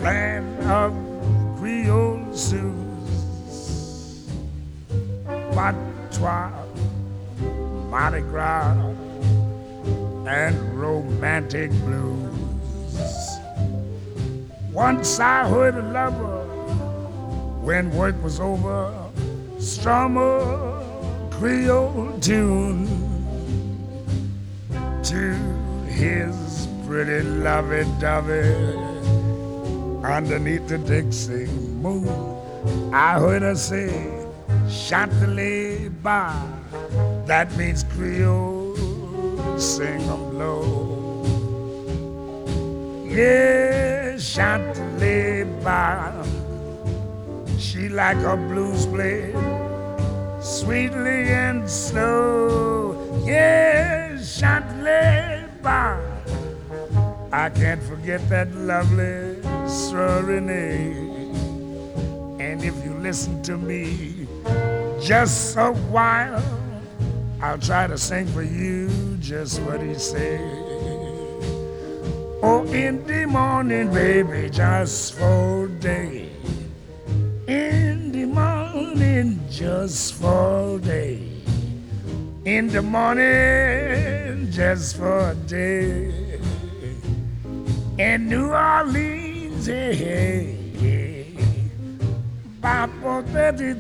land of Creole Sioux, patois, Mardi Gras, and romantic blues. Once I heard a lover when work was over strum a Creole tune to his pretty lovey-dovey underneath the Dixie moon. I heard her say, Chantilly bar, that means Creole, sing 'em low. Yeah, Chantilly bar, she like her blues played sweetly and slow. Yeah, Chantilly bar, I can't forget that lovely Sir Renee. And if you listen to me just a while, I'll try to sing for you just what he said. Oh, in the morning, baby, just for a day. In the morning, just for a day. In the morning, just for a day. In New Orleans, hey, hey, hey. Papa, baby,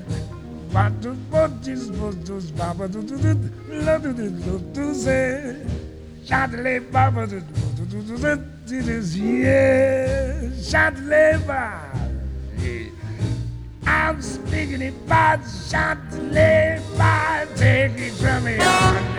Chantilly, Papa, yeah, Chantilly, I'm speaking about Chantilly, take it from me.